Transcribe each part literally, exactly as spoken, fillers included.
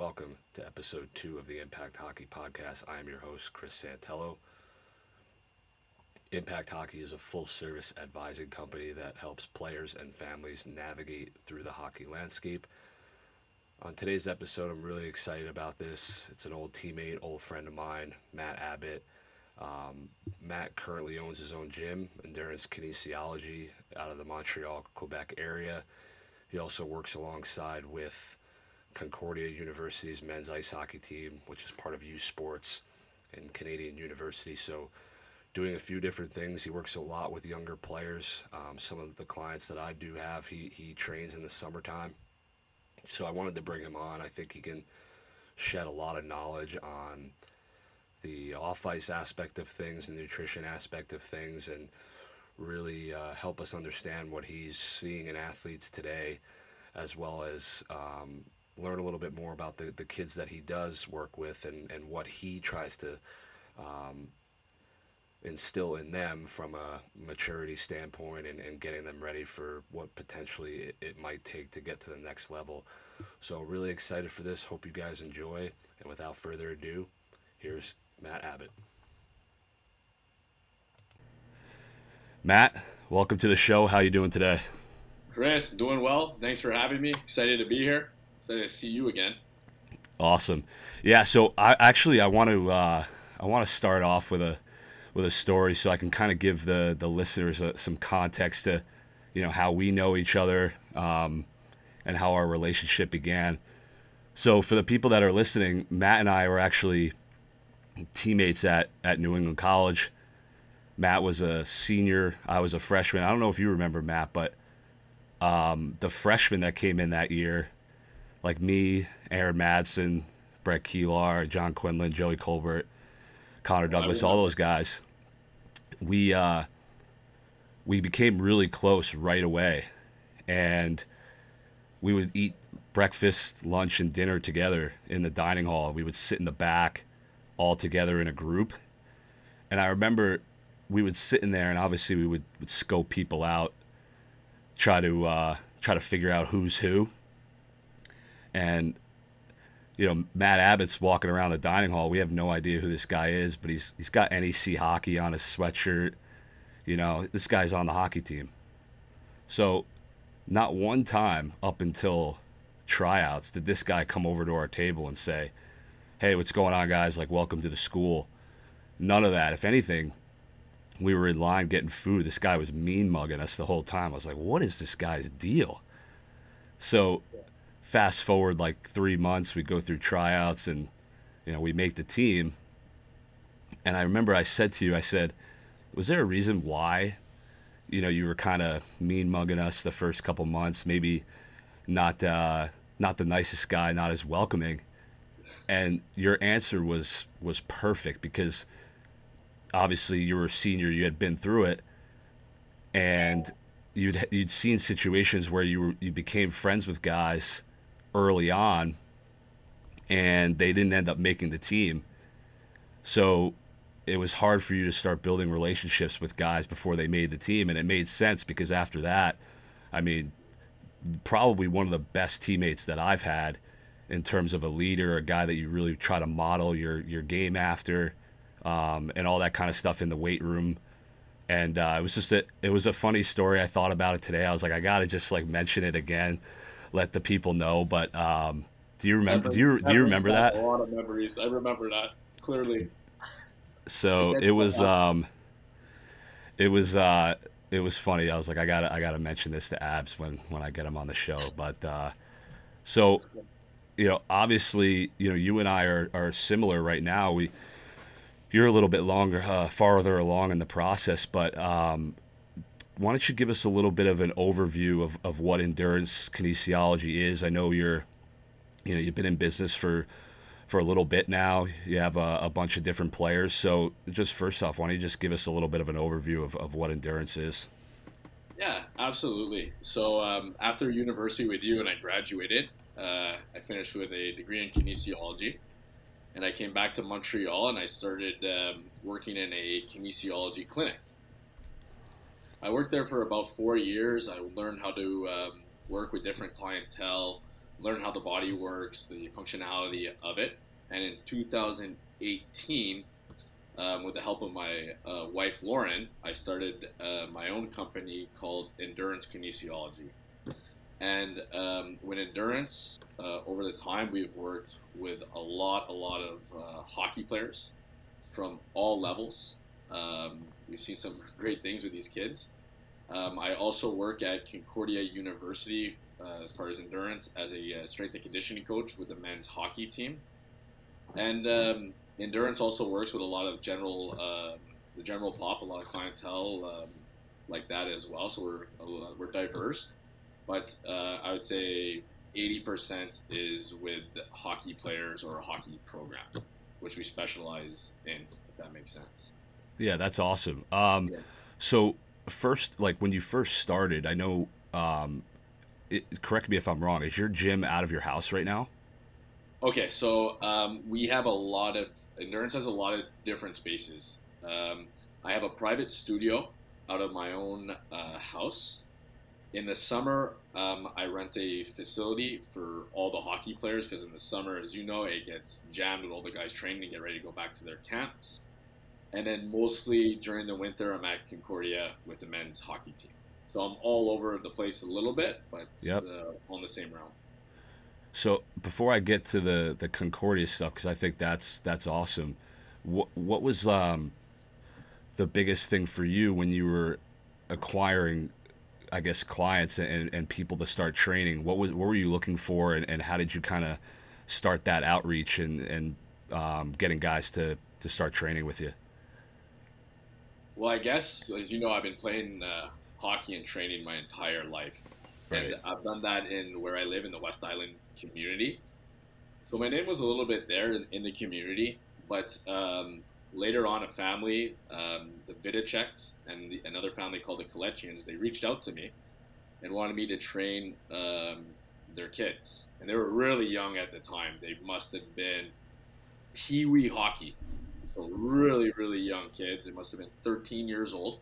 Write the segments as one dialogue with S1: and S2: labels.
S1: welcome to episode two of the Impact Hockey Podcast. I am your host, Chris Santello. Impact Hockey is a full-service advising company that helps players and families navigate through the hockey landscape. On today's episode, I'm really excited about this. It's an old teammate, old friend of mine, Matt Abbott. Um, Matt currently owns his own gym, Endurance Kinesiology, out of the Montreal, Quebec area. He also works alongside with Concordia University's men's ice hockey team, which is part of U Sports and Canadian University. So doing a few different things. He works a lot with younger players. Um, some of the clients that I do have, he, he trains in the summertime. So I wanted to bring him on. I think he can shed a lot of knowledge on the off-ice aspect of things, the nutrition aspect of things, and really uh, help us understand what he's seeing in athletes today, as well as um, learn a little bit more about the, the kids that he does work with and, and what he tries to um, instill in them from a maturity standpoint and, and getting them ready for what potentially it, it might take to get to the next level. So really excited for this. Hope you guys enjoy. And without further ado, here's Matt Abbott. Matt, welcome to the show. How you doing today?
S2: Chris, doing well. Thanks for having me. Excited to be here. Excited to see you again.
S1: Awesome. Yeah. So I actually I want to uh, I want to start off with a with a story so I can kind of give the the listeners a, some context to, you know, how we know each other um, and how our relationship began. So for the people that are listening, Matt and I were actually teammates at, at New England College. Matt was a senior. I was a freshman. I don't know if you remember Matt, but um, the freshmen that came in that year, like me, Aaron Madsen, Brett Keelar, John Quinlan, Joey Colbert, Connor Douglas, all those guys, we uh, we became really close right away. And we would eat breakfast, lunch, and dinner together in the dining hall. We would sit in the back all together in a group. And I remember we would sit in there and obviously we would, would scope people out, try to uh, try to figure out who's who. And, you know, Matt Abbott's walking around the dining hall. We have no idea who this guy is, but he's he's got N E C hockey on his sweatshirt. You know, this guy's on the hockey team. So not one time up until tryouts did this guy come over to our table and say, hey, what's going on, guys? Like, welcome to the school. None of that. If anything, we were in line getting food. This guy was mean mugging us the whole time. I was like, what is this guy's deal? So fast forward like three months, we go through tryouts and, you know, we make the team. And I remember I said to you, I said, was there a reason why, you know, you were kind of mean mugging us the first couple months, maybe not, uh, not the nicest guy, not as welcoming? And your answer was was perfect because obviously you were a senior, you had been through it, and you'd you'd seen situations where you were, you became friends with guys early on, and they didn't end up making the team. So it was hard for you to start building relationships with guys before they made the team, and it made sense because after that, I mean, probably one of the best teammates that I've had in terms of a leader, a guy that you really try to model your, your game after, um, and all that kind of stuff in the weight room. And uh, it was just a, it was a funny story. I thought about it today. I was like, I got to just like mention it again, let the people know. But um, do you remember, do you, do you remember that?
S2: A lot of memories. I remember that clearly.
S1: So it was, um, it was, uh, it was funny. I was like, I gotta, I gotta mention this to Abs when, when I get him on the show. But uh, so, you know, obviously, you know, you and I are, are similar right now. We, you're a little bit longer, uh, farther along in the process, but um, why don't you give us a little bit of an overview of, of what endurance kinesiology is? I know you're, you know, you've been in business for, for a little bit now. You have a, a bunch of different players. So just first off, why don't you just give us a little bit of an overview of, of what endurance is?
S2: Yeah, absolutely. So um, after university with you and I graduated, uh, I finished with a degree in kinesiology. And I came back to Montreal and I started um, working in a kinesiology clinic. I worked there for about four years. I learned how to um, work with different clientele, learn how the body works, the functionality of it. And in two thousand eighteen, um, with the help of my uh, wife Lauren, I started uh, my own company called Endurance Kinesiology. And um, with Endurance, uh, over the time, we've worked with a lot, a lot of uh, hockey players from all levels. Um, we've seen some great things with these kids. Um, I also work at Concordia University uh, as far as endurance as a uh, strength and conditioning coach with the men's hockey team. And um, endurance also works with a lot of general, uh, the general pop, a lot of clientele um, like that as well. So we're uh, we're diverse, but uh, I would say eighty percent is with hockey players or a hockey program, which we specialize in, if that makes sense.
S1: Yeah, that's awesome. Um,
S2: Yeah.
S1: so first, like when you first started, I know. Um, it, correct me if I'm wrong. Is your gym out of your house right now?
S2: Okay, so um, we have a lot of endurance has a lot of different spaces. Um, I have a private studio out of my own uh, house. In the summer, um, I rent a facility for all the hockey players because in the summer, as you know, it gets jammed with all the guys training and get ready to go back to their camps. And then mostly during the winter, I'm at Concordia with the men's hockey team. So I'm all over the place a little bit, but
S1: Yep.
S2: uh, on the same realm.
S1: So before I get to the the Concordia stuff, because I think that's that's awesome. What what was um, the biggest thing for you when you were acquiring, I guess, clients and, and people to start training? What was what were you looking for, and, and how did you kind of start that outreach and and um, getting guys to to start training with you?
S2: Well, I guess, as you know, I've been playing uh, hockey and training my entire life. And
S1: Right.
S2: I've done that in where I live in the West Island community. So my name was a little bit there in, in the community, but um, later on, a family, um, the Vidiceks, and the, another family called the Kalechians, they reached out to me and wanted me to train um, their kids. And they were really young at the time. They must have been Pee-wee hockey. So really, really young kids. They must have been thirteen years old.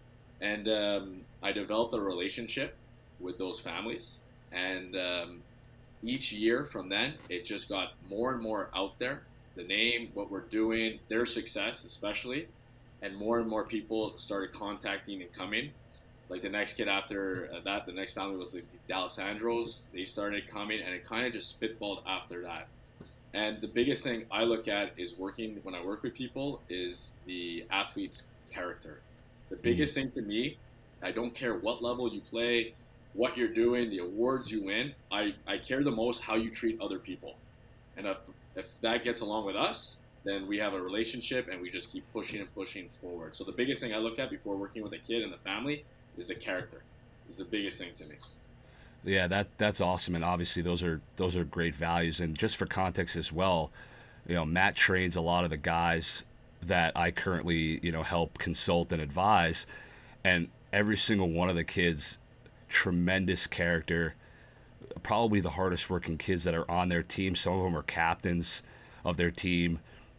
S2: And um, I developed a relationship with those families. And um, each year from then, it just got more and more out there. The name, what we're doing, their success especially. And more and more people started contacting and coming. Like the next kid after uh, that, the next family was the D'Alessandros. They started coming, and it kind of just spitballed after that. And the biggest thing I look at is working when I work with people is the athlete's character. The
S1: Mm.
S2: biggest thing to me, I don't care what level you play, what you're doing, the awards you win. I, I care the most how you treat other people. And if, if that gets along with us, then we have a relationship and we just keep pushing and pushing forward. So the biggest thing I look at before working with a kid and the family is the character. Is the biggest thing to me.
S1: Yeah, that that's awesome, and obviously those are those are great values. And just for context as well, you know, Matt trains a lot of the guys that I currently, you know, help consult and advise, and every single one of the kids, tremendous character, probably the hardest working kids that are on their team. Some of them are captains of their team,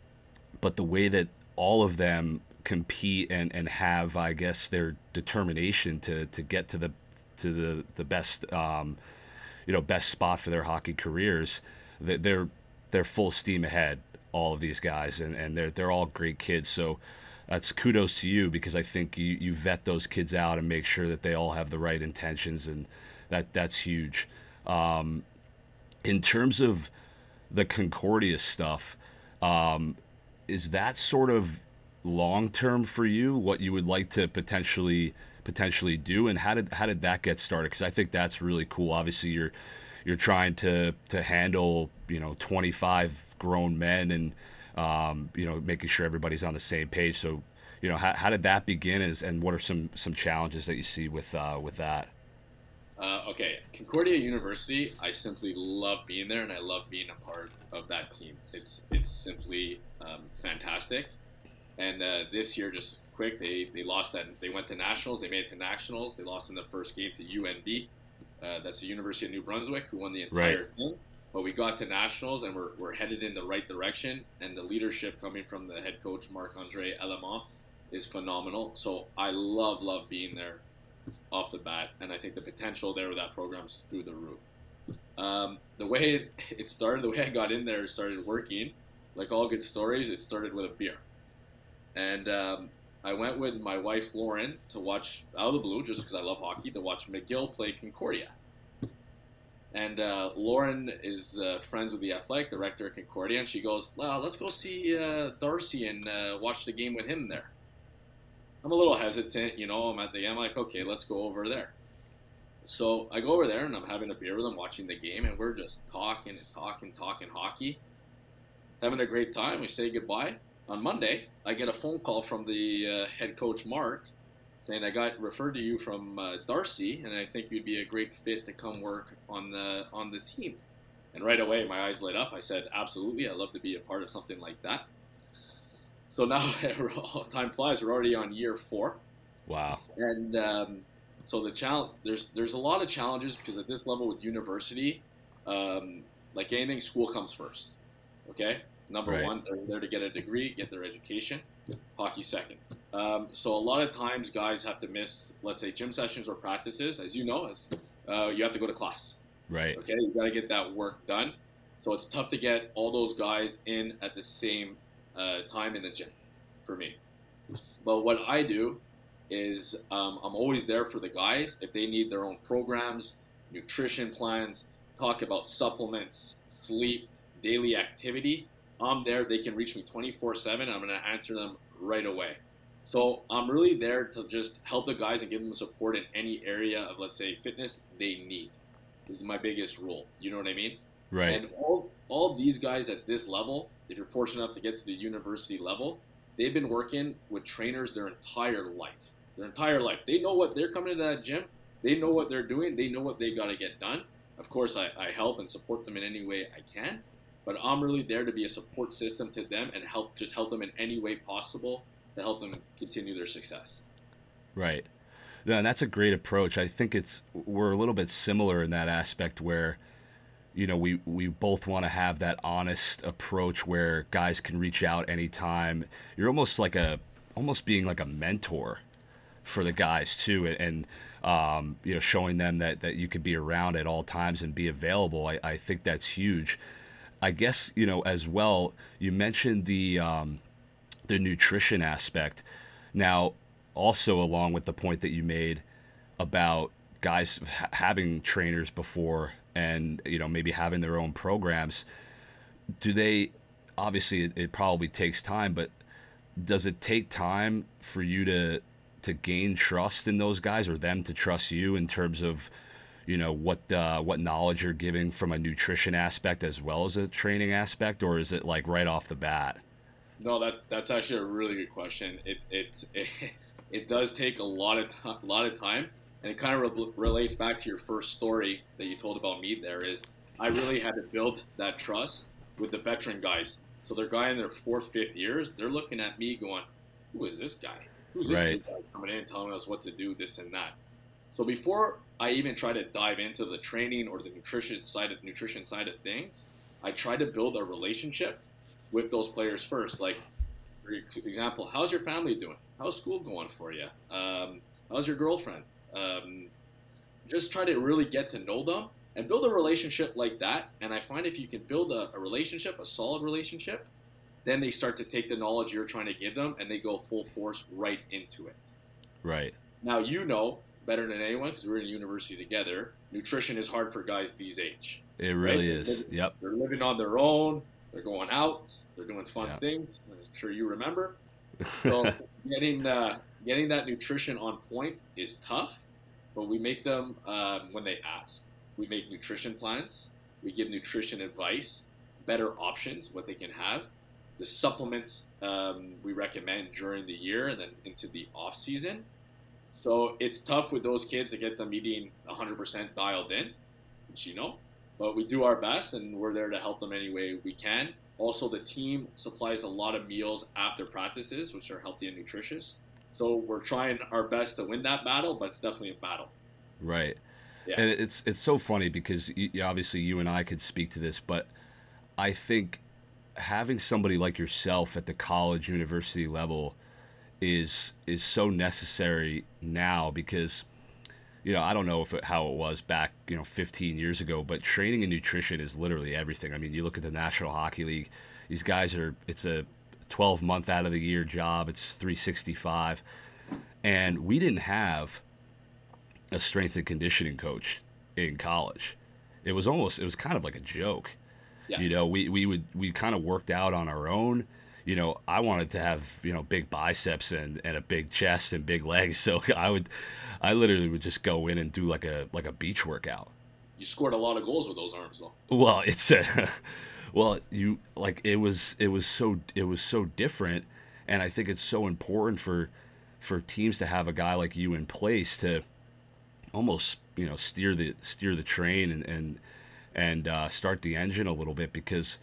S1: but the way that all of them compete and, and have, I guess, their determination to, to get to the to the the best um, you know best spot for their hockey careers, that they're they're full steam ahead. All of these guys, and, and they're they're all great kids. So that's kudos to you, because I think you, you vet those kids out and make sure that they all have the right intentions, and that that's huge. Um, in terms of the Concordia stuff, um, is that sort of long term for you? What you would like to potentially potentially do, and how did how did that get started? Because I think that's really cool. Obviously, you're you're trying to to handle, you know, twenty-five grown men, and um, you know, making sure everybody's on the same page. So, you know, how, how did that begin, is, and what are some some challenges that you see with uh, with that?
S2: Uh, okay, Concordia University. I simply love being there, and I love being a part of that team. It's it's simply um, fantastic. And uh, this year, just quick, they they lost that. They went to nationals. They made it to nationals. They lost in the first game to U N B. Uh, that's the University of New Brunswick, who won the
S1: Right.
S2: entire thing. But we got to nationals, and we're we're headed in the right direction. And the leadership coming from the head coach Marc Andre Element is phenomenal. So I love love being there off the bat, and I think the potential there with that program's through the roof. Um, the way it, it started, the way I got in there, started working. Like all good stories, it started with a beer, and um, I went with my wife Lauren to watch out of the blue, just because I love hockey, to watch McGill play Concordia. And uh, Lauren is uh, friends with the athletic director at Concordia, and she goes, "Well, let's go see uh, Darcy and uh, watch the game with him there." I'm a little hesitant, you know. I'm at the game, I'm like, okay, let's go over there. So I go over there and I'm having a beer with them, watching the game, and we're just talking and talking, talking hockey, having a great time. We say goodbye. On Monday, I get a phone call from the uh, head coach, Mark, saying, I got referred to you from uh, Darcy, and I think you'd be a great fit to come work on the on the team. And right away, my eyes lit up. I said, absolutely, I'd love to be a part of something like that. So now, time flies. We're already on year four.
S1: Wow.
S2: And um, so the challenge, there's there's a lot of challenges, because at this level with university, um, like anything, school comes first. Okay, number
S1: Right.
S2: one, they're there to get a degree, get their education. Hockey second. Um, so a lot of times, guys have to miss, let's say, gym sessions or practices. As you know, as uh, you have to go to class.
S1: Right.
S2: Okay, you got to get that work done. So it's tough to get all those guys in at the same uh, time in the gym, for me. But what I do is um, I'm always there for the guys if they need their own programs, nutrition plans, talk about supplements, sleep, daily activity. I'm there. They can reach me twenty-four seven. I'm going to answer them right away. So I'm really there to just help the guys and give them support in any area of, let's say, fitness they need. This is my biggest rule. You know what I mean?
S1: Right.
S2: And all all these guys at this level, if you're fortunate enough to get to the university level, they've been working with trainers their entire life. Their entire life. They know what they're coming into that gym. They know what they're doing. They know what they got to get done. Of course, I, I help and support them in any way I can. But I'm really there to be a support system to them and help just help them in any way possible to help them continue their success.
S1: Right. No, and that's a great approach. I think it's we're a little bit similar in that aspect where, you know, we, we both want to have that honest approach where guys can reach out anytime. You're almost like a almost being like a mentor for the guys too, and um, you know, showing them that, that you could be around at all times and be available. I, I think that's huge. I guess, you know, as well, you mentioned the um, the nutrition aspect. Now, also along with the point that you made about guys ha- having trainers before and, you know, maybe having their own programs, do they, obviously it, it probably takes time, but does it take time for you to to gain trust in those guys, or them to trust you in terms of, you know, what uh, what knowledge you're giving from a nutrition aspect as well as a training aspect, or is it like right off the bat?
S2: No, that that's actually a really good question. It it it, it does take a lot of time, a lot of time, and it kind of re- relates back to your first story that you told about me. There is, I really had to build that trust with the veteran guys. So they're guy in their fourth, fifth years. They're looking at me going, "Who is this guy? Who's this
S1: Right.
S2: guy coming in telling us what to do, this and that?" So before I even try to dive into the training or the nutrition side of nutrition side of things, I try to build a relationship with those players first. Like, for example, how's your family doing? How's school going for you? Um, how's your girlfriend? Um, just try to really get to know them and build a relationship like that. And I find if you can build a, a relationship, a solid relationship, then they start to take the knowledge you're trying to give them and they go full force right into it.
S1: Right.
S2: Now, you know better than anyone, because we're in university together, nutrition is hard for guys these age.
S1: It really
S2: Right?
S1: is.
S2: They're,
S1: Yep.
S2: they're living on their own. They're going out. They're doing fun
S1: Yep.
S2: things. I'm sure you remember. So getting uh, getting that nutrition on point is tough, but we make them um, when they ask. We make nutrition plans. We give nutrition advice, better options, what they can have. The supplements um, we recommend during the year and then into the off season. So it's tough with those kids to get them eating one hundred percent dialed in, which you know. But we do our best, and we're there to help them any way we can. Also, the team supplies a lot of meals after practices, which are healthy and nutritious. So we're trying our best to win that battle, but it's definitely a battle.
S1: Right.
S2: Yeah.
S1: And it's it's so funny because y- y- obviously you and I could speak to this, but I think having somebody like yourself at the college university level is is so necessary now because you know, I don't know if it, how it was back, you know, fifteen years ago, but training and nutrition is literally everything. I mean, you look at the National Hockey League; these guys are it's a twelve month out of the year job. It's three sixty-five, and we didn't have a strength and conditioning coach in college. It was almost it was kind of like a joke.
S2: Yeah.
S1: You know, we we would we kind of worked out on our own. You know, I wanted to have, you know, big biceps and, and a big chest and big legs. So I would, I literally would just go in and do like a, like a beach workout.
S2: You scored a lot of goals with those arms though.
S1: Well, it's a, well, you like, it was, it was so, it was so different. And I think it's so important for, for teams to have a guy like you in place to almost, you know, steer the, steer the train and, and, and uh, start the engine a little bit, because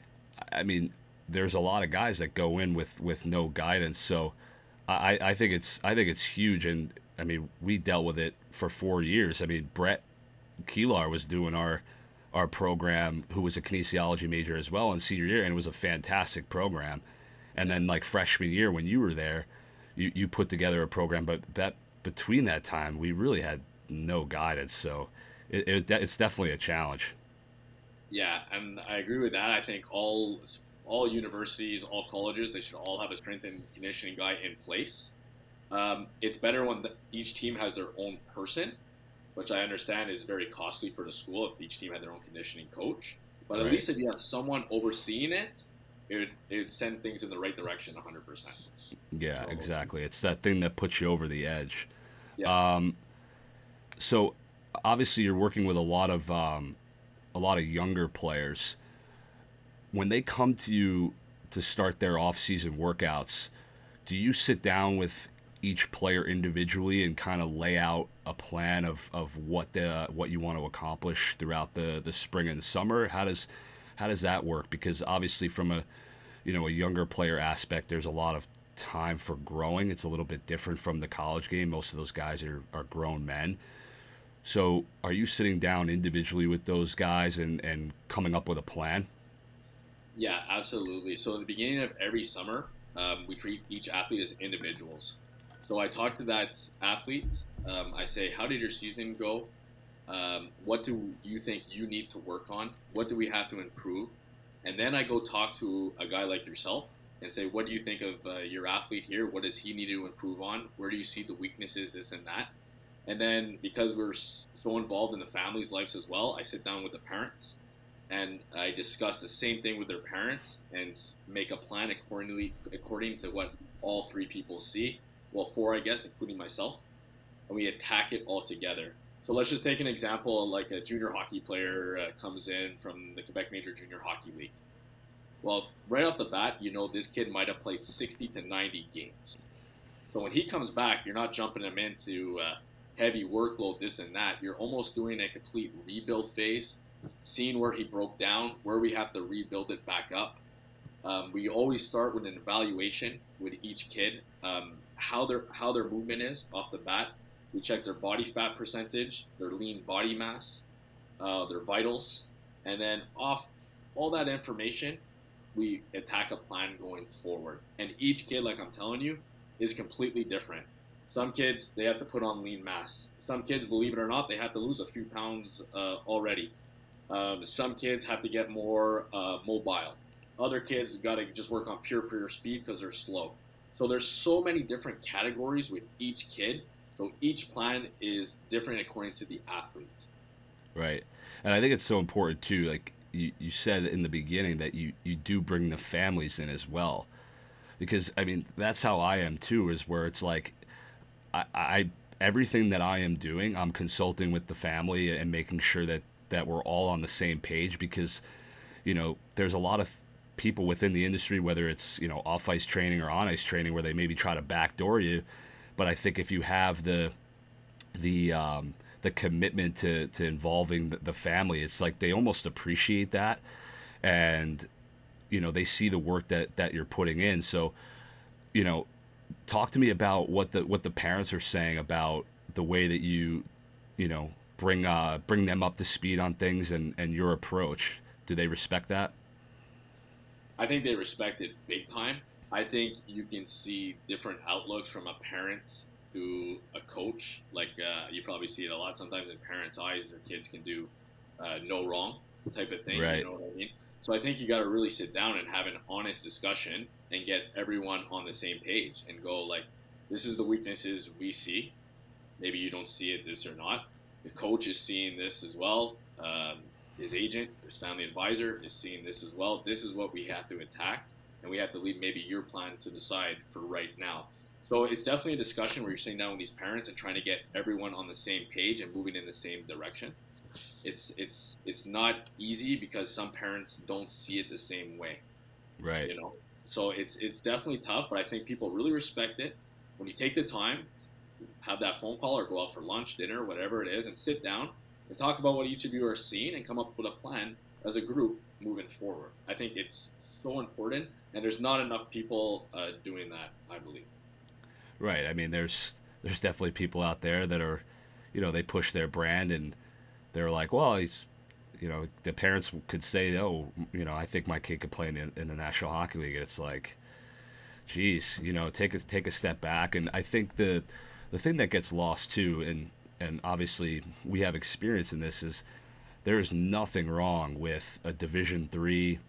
S1: I mean, there's a lot of guys that go in with, with no guidance. So I, I think it's I think it's huge. And I mean, we dealt with it for four years. I mean, Brett Keelar was doing our our program, who was a kinesiology major as well in senior year, and it was a fantastic program. And then like freshman year when you were there, you, you put together a program, but that between that time we really had no guidance. So it, it it's definitely a challenge.
S2: Yeah, and I agree with that. I think all all universities, all colleges, they should all have a strength and conditioning guy in place. Um, it's better when the, each team has their own person, which I understand is very costly for the school if each team had their own conditioning coach. But at
S1: Right.
S2: least if you have someone overseeing it, it would, it would send things in the right direction one hundred percent.
S1: Yeah, exactly. It's that thing that puts you over the edge.
S2: Yeah.
S1: Um, so obviously you're working with a lot of um, a lot of younger players. When they come to you to start their off-season workouts, do you sit down with each player individually and kind of lay out a plan of, of what the what you want to accomplish throughout the, the spring and summer? How does how does that work? Because obviously from a you know a younger player aspect, there's a lot of time for growing. It's a little bit different from the college game. Most of those guys are, are grown men. So are you sitting down individually with those guys and, and coming up with a plan?
S2: Yeah, absolutely. So at the beginning of every summer, um, we treat each athlete as individuals. So I talk to that athlete. Um, I say, how did your season go? Um, what do you think you need to work on? What do we have to improve? And then I go talk to a guy like yourself and say, what do you think of uh, your athlete here? What does he need to improve on? Where do you see the weaknesses, this and that? And then because we're so involved in the family's lives as well, I sit down with the parents and I discuss the same thing with their parents and make a plan accordingly, according to what all three people see. Well, four, I guess, including myself. And we attack it all together. So let's just take an example, like a junior hockey player uh, comes in from the Quebec Major Junior Hockey League. Well, right off the bat, you know this kid might have played sixty to ninety games. So when he comes back, you're not jumping him into uh, heavy workload, this and that. You're almost doing a complete rebuild phase, seeing where he broke down, where we have to rebuild it back up. Um, we always start with an evaluation with each kid, um, how their how their movement is off the bat. We check their body fat percentage, their lean body mass, uh, their vitals, and then off all that information, we attack a plan going forward. And each kid, like I'm telling you, is completely different. Some kids, they have to put on lean mass. Some kids, believe it or not, they have to lose a few pounds uh, already. Um, some kids have to get more uh, mobile. Other kids got to just work on pure, pure speed because they're slow. So there's so many different categories with each kid. So each plan is different according to the athlete.
S1: Right. And I think it's so important too, like you, you said in the beginning, that you, you do bring the families in as well. Because I mean, that's how I am too, is where it's like I, I everything that I am doing, I'm consulting with the family and making sure that, that we're all on the same page, because, you know, there's a lot of people within the industry, whether it's, you know, off ice training or on ice training, where they maybe try to backdoor you. But I think if you have the the um, the commitment to, to involving the, the family, it's like they almost appreciate that, and you know they see the work that, that you're putting in. So, you know, talk to me about what the what the parents are saying about the way that you, you know, bring uh, bring them up to speed on things, and, and your approach. Do they respect that?
S2: I think they respect it big time. I think you can see different outlooks from a parent to a coach. Like uh, you probably see it a lot sometimes in parents' eyes, their kids can do uh, no wrong type of thing. You
S1: Right.
S2: know what I mean? So I think you got to really sit down and have an honest discussion and get everyone on the same page and go like, this is the weaknesses we see. Maybe you don't see it this or not. The coach is seeing this as well. Um, his agent, his family advisor is seeing this as well. This is what we have to attack, and we have to leave maybe your plan to the side for right now. So it's definitely a discussion where you're sitting down with these parents and trying to get everyone on the same page and moving in the same direction. It's it's it's not easy because some parents don't see it the same way,
S1: Right.
S2: you know. So it's it's definitely tough, but I think people really respect it when you take the time, have that phone call or go out for lunch, dinner, whatever it is, and sit down and talk about what each of you are seeing and come up with a plan as a group moving forward. I think it's so important, and there's not enough people uh, doing that, I believe.
S1: Right. I mean, there's there's definitely people out there that are, you know, they push their brand and they're like, well, he's, you know, the parents could say, oh, you know, I think my kid could play in the, in the National Hockey League. And it's like, geez, you know, take a take a step back. And I think the the thing that gets lost too, and and obviously we have experience in this, is there is nothing wrong with a Division three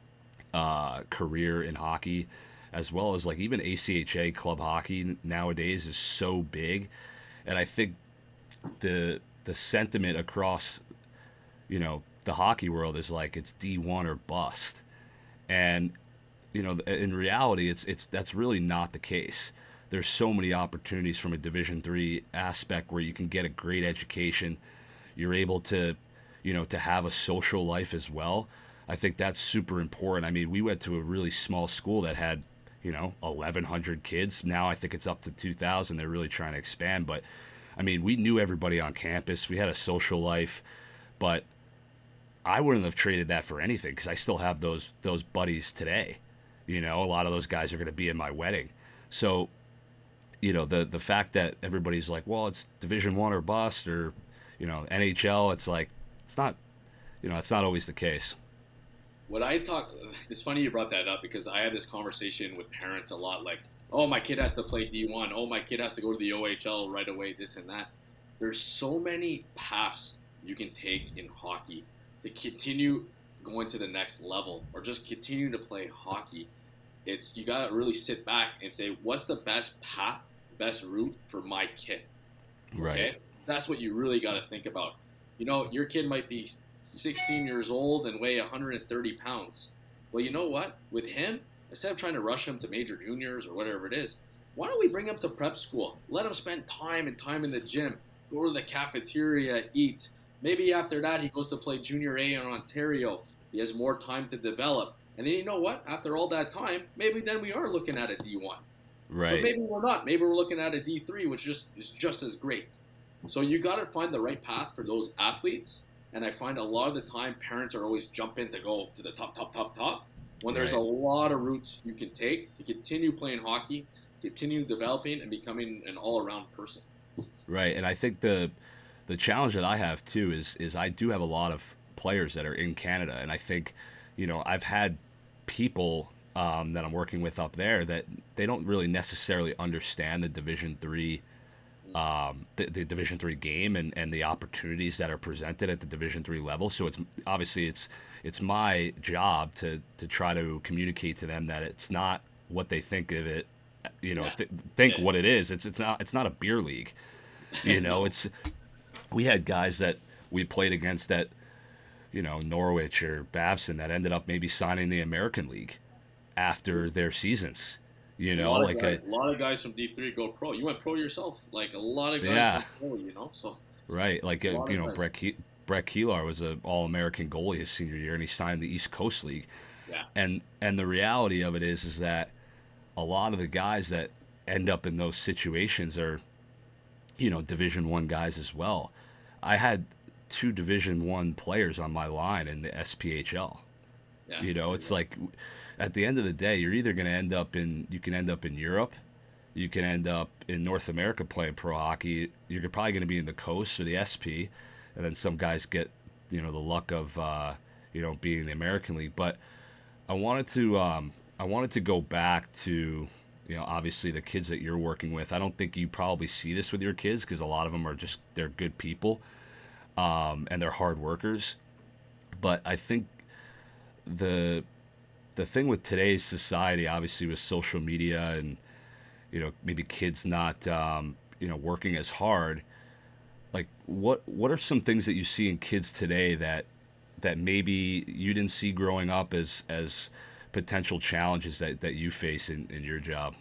S1: uh, career in hockey, as well as like even A C H A club hockey nowadays is so big, and I think the the sentiment across, you know, the hockey world is like it's D one or bust, and you know, in reality, it's it's that's really not the case. There's so many opportunities from a Division three aspect where you can get a great education. You're able to, you know, to have a social life as well. I think that's super important. I mean, we went to a really small school that had, you know, eleven hundred kids. Now I think it's up to two thousand. They're really trying to expand. But, I mean, we knew everybody on campus. We had a social life. But I wouldn't have traded that for anything because I still have those those buddies today. You know, a lot of those guys are going to be in my wedding. So, you know, the the fact that everybody's like, well, it's Division One or bust, or, you know, N H L, it's like, it's not, you know, it's not always the case.
S2: What I talk, it's funny you brought that up because I had this conversation with parents a lot like, oh, my kid has to play D one. Oh, my kid has to go to the O H L right away, this and that. There's so many paths you can take in hockey to continue going to the next level or just continue to play hockey. It's, you got to really sit back and say, what's the best path, best route for my kid?
S1: Right.
S2: Okay? That's what you really got to think about. You know, your kid might be sixteen years old and weigh one hundred thirty pounds. Well, you know what? With him, instead of trying to rush him to major juniors or whatever it is, why don't we bring him to prep school? Let him spend time and time in the gym, go to the cafeteria, eat. Maybe after that, he goes to play junior A in Ontario. He has more time to develop. And then you know what? After all that time, maybe then we are looking at a D one. But
S1: Right.
S2: maybe we're not. Maybe we're looking at a D three, which just is just as great. So you got to find the right path for those athletes. And I find a lot of the time parents are always jumping to go to the top, top, top, top. When there's a
S1: Right.
S2: lot of routes you can take to continue playing hockey, continue developing, and becoming an all-around person.
S1: Right. And I think the the challenge that I have too is is I do have a lot of players that are in Canada, and I think, you know, I've had people um, that I'm working with up there that they don't really necessarily understand the Division three, um, the, the Division three game and, and the opportunities that are presented at the Division three level. So it's obviously it's it's my job to to try to communicate to them that it's not what they think of it. You know,
S2: Yeah,
S1: th- think
S2: yeah.
S1: what it is. It's it's not it's not a beer league. You know,
S2: No,
S1: it's we had guys that we played against at, you know, Norwich or Babson that ended up maybe signing the American League after their seasons. You
S2: a
S1: know,
S2: lot of
S1: like a
S2: guys, a lot of guys from D three go pro. You went pro yourself. Like a lot of guys
S1: yeah,
S2: went pro. You know, so
S1: right, like
S2: a
S1: a,
S2: lot
S1: you
S2: of
S1: know,
S2: guys.
S1: Brett Ke- Brett Keelar was a All American goalie his senior year, and he signed the East Coast League.
S2: Yeah,
S1: And and the reality of it is is that a lot of the guys that end up in those situations are, you know, Division One guys as well. I had two Division One players on my line in the S P H L.
S2: yeah,
S1: You know, it's like at the end of the day, you're either going to end up in you can end up in Europe, you can end up in North America playing pro hockey. You're probably going to be in the coast or the S P, and then some guys get, you know, the luck of uh, you know, being in the American League. But I wanted to um, I wanted to go back to you know, obviously the kids that you're working with, I don't think you probably see this with your kids because a lot of them are just, they're good people, um, and they're hard workers. But I think the the thing with today's society, obviously with social media and, you know, maybe kids not, um, you know, working as hard, like what what are some things that you see in kids today that that maybe you didn't see growing up as as potential challenges that, that you face in, in your job?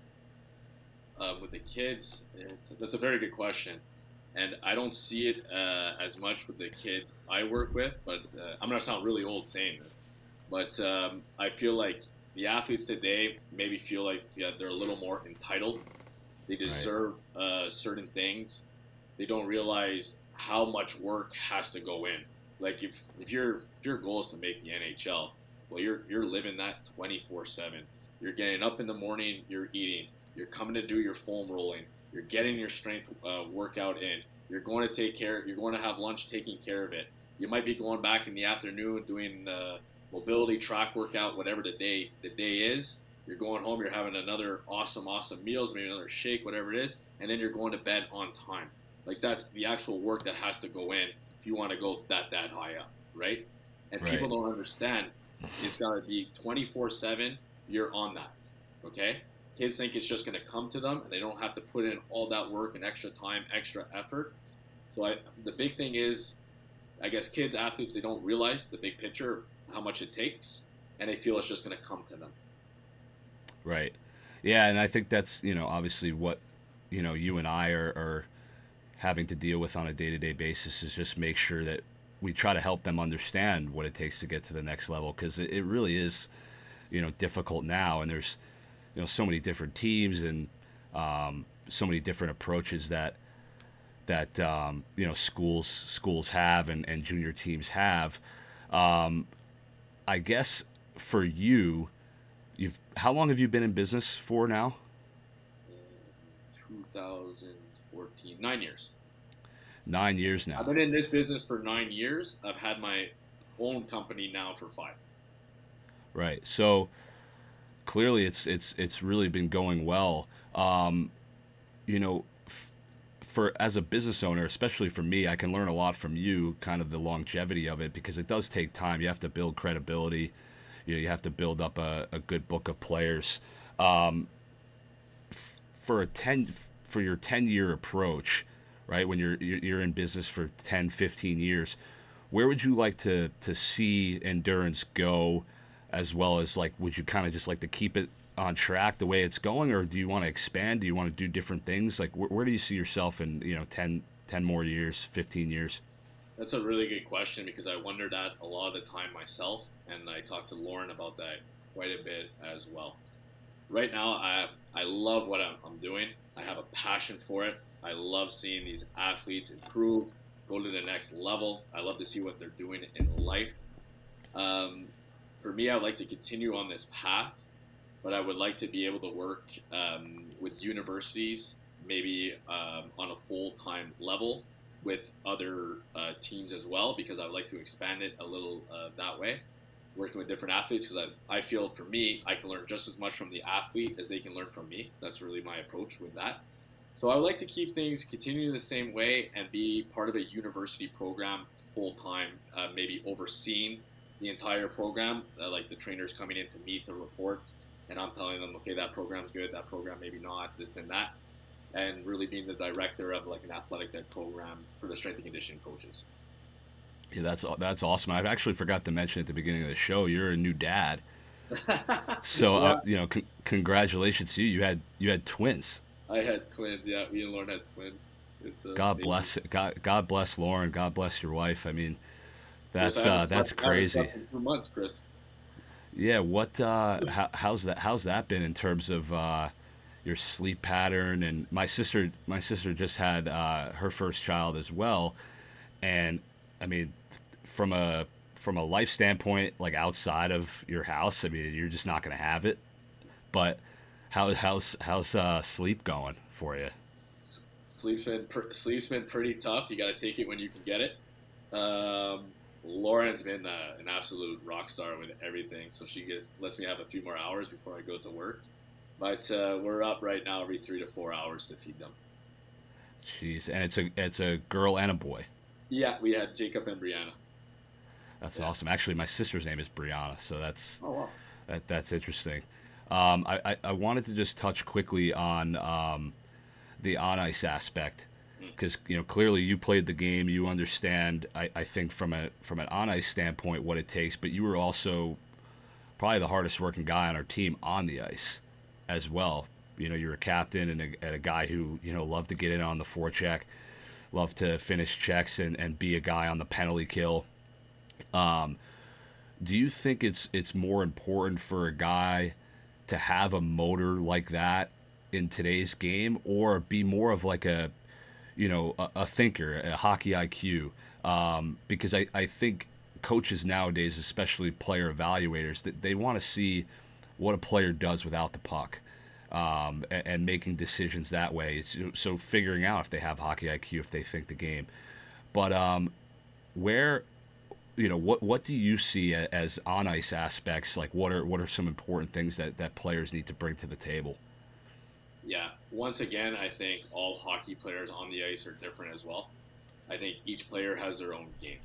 S2: Uh, with the kids, it, that's a very good question. And I don't see it uh, as much with the kids I work with, but uh, I'm going to sound really old saying this. But um, I feel like the athletes today maybe feel like yeah, they're a little more entitled. They
S1: Right.
S2: deserve uh, certain things. They don't realize how much work has to go in. Like if, if your if your goal is to make the N H L, well you're you're living that twenty-four seven. You're getting up in the morning, you're eating, you're coming to do your foam rolling, you're getting your strength uh, workout in. You're going to take care. You're going to have lunch, taking care of it. You might be going back in the afternoon doing uh, mobility track workout, whatever the day the day is. You're going home. You're having another awesome, awesome meals, maybe another shake, whatever it is, and then you're going to bed on time. Like that's the actual work that has to go in if you want to go that that high up, right? And people
S1: Right.
S2: don't understand. It's got to be twenty-four seven. You're on that, okay? Kids think it's just going to come to them, and they don't have to put in all that work and extra time, extra effort. So I, the big thing is, I guess kids, athletes, they don't realize the big picture, how much it takes, and they feel it's just going to come to them.
S1: Right. Yeah, and I think that's, you know, obviously what, you know, you and I are, are having to deal with on a day-to-day basis is just make sure that we try to help them understand what it takes to get to the next level because it, it really is, you know, difficult now, and there's, you know, so many different teams and um, so many different approaches that that um, you know schools schools have and, and junior teams have. Um, I guess for you, you've how long have you been in business for now?
S2: In twenty fourteen, nine years.
S1: Nine years
S2: I've
S1: now.
S2: been in this business for nine years. I've had my own company now for five.
S1: Right. So clearly, it's it's it's really been going well. Um, you know, f- for as a business owner, especially for me, I can learn a lot from you, kind of the longevity of it, because it does take time. You have to build credibility. You know, you have to build up a, a good book of players. Um, f- for a ten for your ten year approach, right? When you're you're you're in business for ten, fifteen years, where would you like to to see endurance go, as well as like would you kind of just like to keep it on track the way it's going, or do you want to expand? Do you want to do different things? Like where, where do you see yourself in, you know, ten ten more years, fifteen years?
S2: That's a really good question because I wonder that a lot of the time myself, and I talked to Lauren about that quite a bit as well. Right now, I I love what I'm, I'm doing. I have a passion for it. I love seeing these athletes improve, go to the next level. I love to see what they're doing in life. Um, for me, I would like to continue on this path, but I would like to be able to work um, with universities, maybe um, on a full time level with other uh, teams as well, because I would like to expand it a little uh, that way, working with different athletes, because I, I feel for me, I can learn just as much from the athlete as they can learn from me. That's really my approach with that. So I would like to keep things continuing the same way and be part of a university program full time, uh, maybe overseeing the entire program, uh, like the trainers coming in to me to report, and I'm telling them, okay, that program's good, that program maybe not, this and that, and really being the director of like an athletic ed program for the strength and conditioning coaches.
S1: Yeah, that's that's awesome. I actually forgot to mention at the beginning of the show, you're a new dad. So, uh,
S2: Yeah,
S1: you know, con- congratulations to you. You had you had twins.
S2: I had twins. Yeah, me and Lauren had twins. It's a
S1: God
S2: baby.
S1: bless God. God bless Lauren. God bless your wife. I mean,
S2: Chris, I
S1: that's
S2: haven't
S1: uh,
S2: slept.
S1: that's
S2: I haven't
S1: crazy.
S2: slept in two months, Chris.
S1: Yeah. What? Uh, how, how's that? How's that been in terms of uh, your sleep pattern? And my sister, my sister just had uh, her first child as well, and I mean, from a from a life standpoint, like outside of your house, I mean, you're just not gonna have it. But how how's how's uh, sleep going for you?
S2: Sleep's been pr- sleep's been pretty tough. You got to take it when you can get it. Um, Lauren's been uh, an absolute rock star with everything, so she gets lets me have a few more hours before I go to work. but uh, we're up right now every three to four hours to feed them.
S1: Jeez, and it's a it's a girl and a boy.
S2: Yeah, we had Jacob and Brianna.
S1: That's
S2: Yeah.
S1: awesome. Actually, my sister's name is Brianna, so that's
S2: Oh wow.
S1: that that's interesting. Um, I, I I wanted to just touch quickly on um, the on ice aspect
S2: Mm.
S1: because you know clearly you played the game, you understand. I, I think from a from an on ice standpoint what it takes, but you were also probably the hardest working guy on our team on the ice as well. You know, you're a captain and a, and a guy who you know loved to get in on the forecheck, loved to finish checks and, and be a guy on the penalty kill. Um, do you think it's it's more important for a guy to have a motor like that in today's game, or be more of like a you know a, a thinker, a hockey I Q? Um, because I, I think coaches nowadays, especially player evaluators, that they want to see what a player does without the puck, um, and, and making decisions that way. So, so figuring out if they have hockey I Q, if they think the game. But um, where you know what what do you see as on ice aspects? Like what are what are some important things that, that players need to bring to the table?
S2: Yeah. Once again, I think all hockey players on the ice are different as well. I think each player has their own game.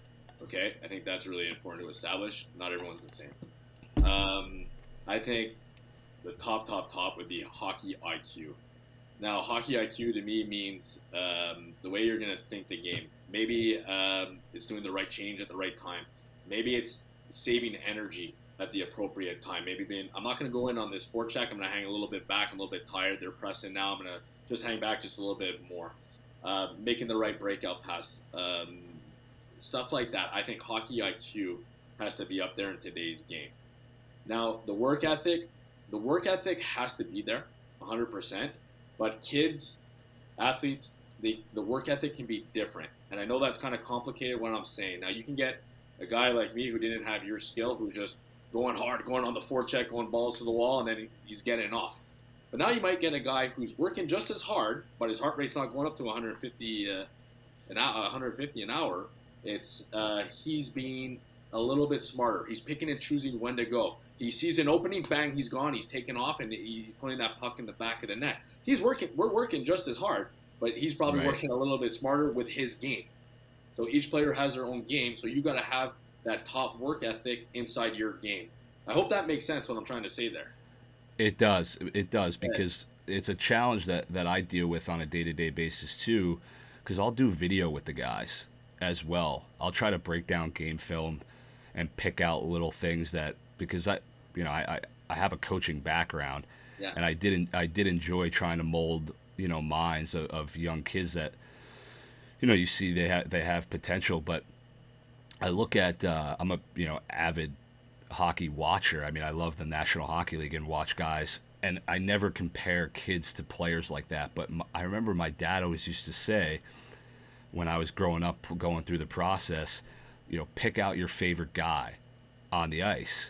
S2: Okay, I think that's really important to establish. Not everyone's the same. Um, I think the top, top, top would be hockey I Q. Now, hockey I Q to me means um, the way you're going to think the game. Maybe um, it's doing the right change at the right time. Maybe it's saving energy at the appropriate time. Maybe being, I'm not going to go in on this forecheck. I'm going to hang a little bit back. I'm a little bit tired. They're pressing now. I'm going to just hang back just a little bit more. Uh, making the right breakout pass. Um, stuff like that. I think hockey I Q has to be up there in today's game. Now, the work ethic, the work ethic has to be there, one hundred percent. But kids, athletes, the the work ethic can be different. And I know that's kind of complicated what I'm saying. Now, you can get a guy like me who didn't have your skill, who's just going hard, going on the forecheck, going balls to the wall, and then he's getting off. But now you might get a guy who's working just as hard, but his heart rate's not going up to one hundred fifty uh, an hour, one hundred fifty an hour. It's uh, he's being a little bit smarter. He's picking and choosing when to go. He sees an opening, bang, he's gone. He's taking off, and he's putting that puck in the back of the net. He's working. We're working just as hard, but he's probably
S1: Right.
S2: working a little bit smarter with his game. So each player has their own game. So you got to have that top work ethic inside your game. I hope that makes sense what I'm trying to say there.
S1: It does. It does because it's a challenge that, that I deal with on a day to day basis too. Because I'll do video with the guys as well. I'll try to break down game film and pick out little things that because I, you know, I, I, I have a coaching background,
S2: Yeah.
S1: and I didn't I did enjoy trying to mold you know minds of, of young kids that you know you see they have they have potential, but I look at uh, I'm a you know avid hockey watcher. I mean, I love the National Hockey League and watch guys, and I never compare kids to players like that. But m I remember my dad always used to say when I was growing up, going through the process, you know, pick out your favorite guy on the ice,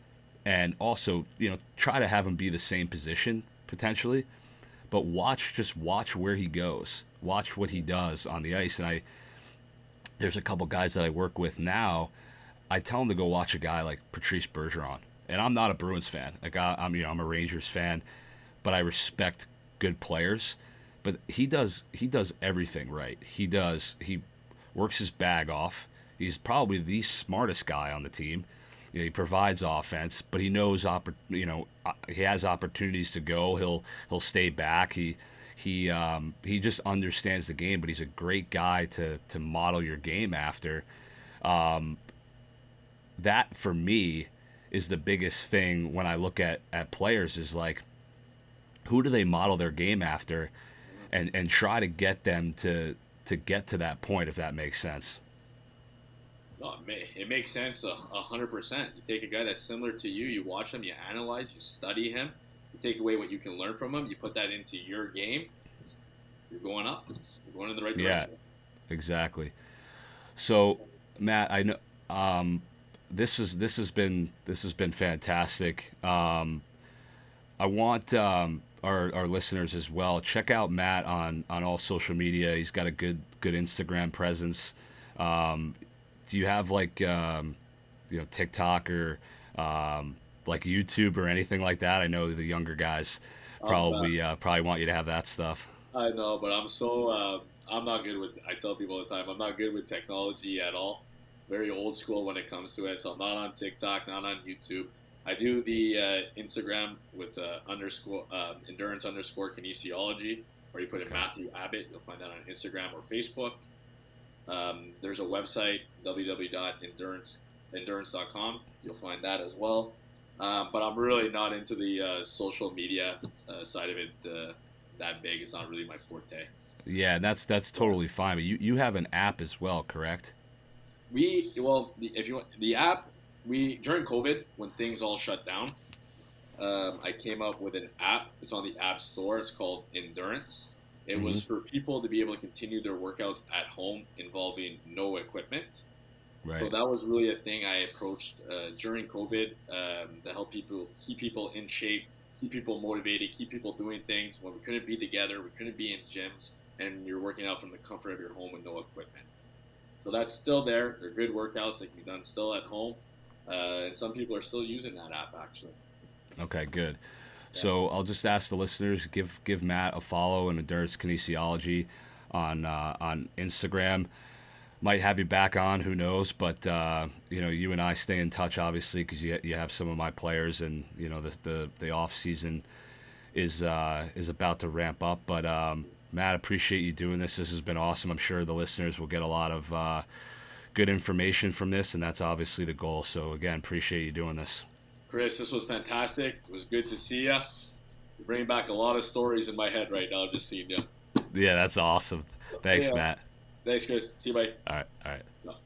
S1: and also you know try to have him be the same position potentially, but watch just watch where he goes, watch what he does on the ice. And I there's a couple guys that I work with now. I tell them to go watch a guy like Patrice Bergeron, and I'm not a Bruins fan. Like I, I'm, you know, I'm a Rangers fan, but I respect good players. But he does, he does everything right. He does, he works his bag off. He's probably the smartest guy on the team. You know, he provides offense, but he knows, oppor- you know, uh, he has opportunities to go. He'll, he'll stay back. He, he, um, he just understands the game. But he's a great guy to to model your game after. Um, that for me is the biggest thing when I look at, at players is like, who do they model their game after, and, and try to get them to to get to that point, if that makes sense.
S2: No, it, may, it makes sense a a hundred percent. You take a guy that's similar to you, you watch him, you analyze, you study him, you take away what you can learn from him, you put that into your game. You're going up. You're going in the right direction.
S1: Yeah, exactly. So, Matt, I know um, this is this has been this has been fantastic. Um, I want um, our our listeners as well. Check out Matt on on all social media. He's got a good good Instagram presence. Um, do you have like um, you know TikTok or um, like YouTube or anything like that? I know the younger guys
S2: Um, uh,
S1: probably uh, probably want you to have that stuff.
S2: I know, but I'm so um, I'm not good with. I tell people all the time, I'm not good with technology at all. Very old school when it comes to it. So I'm not on TikTok, not on YouTube. I do the uh, Instagram with uh, underscore um, endurance underscore kinesiology, or you put in
S1: Okay.
S2: Matthew Abbott. You'll find that on Instagram or Facebook. Um, there's a website w w w dot endurance endurance dot com. You'll find that as well. Um, but I'm really not into the uh, social media uh, side of it uh, that big. It's not really my forte.
S1: Yeah, that's that's totally fine. But you you have an app as well, correct?
S2: We well, the, if you want the app, we during COVID when things all shut down, um, I came up with an app. It's on the App Store. It's called Endurance. It
S1: Hmm.
S2: was for people to be able to continue their workouts at home involving no equipment. So
S1: Right.
S2: that was really a thing I approached uh, during COVID um, to help people keep people in shape, keep people motivated, keep people doing things when we couldn't be together, we couldn't be in gyms, and you're working out from the comfort of your home with no equipment. So that's still there. They're good workouts that can be done still at home, uh, and some people are still using that app actually.
S1: Okay, good.
S2: Yeah.
S1: So I'll just ask the listeners, give give Matt a follow and Endurance Kinesiology on uh, on Instagram. Might have you back on, who knows? But uh, you know, you and I stay in touch, obviously, because you you have some of my players, and you know the the, the off season is uh, is about to ramp up. But um, Matt, appreciate you doing this. This has been awesome. I'm sure the listeners will get a lot of uh, good information from this, and that's obviously the goal. So again, appreciate you doing this.
S2: Chris, this was fantastic. It was good to see you. You're bringing back a lot of stories in my head right now. Just seeing you.
S1: Yeah, that's awesome. Thanks,
S2: Yeah.
S1: Matt.
S2: Thanks, Chris. See you. Bye.
S1: All right, all right.
S2: No.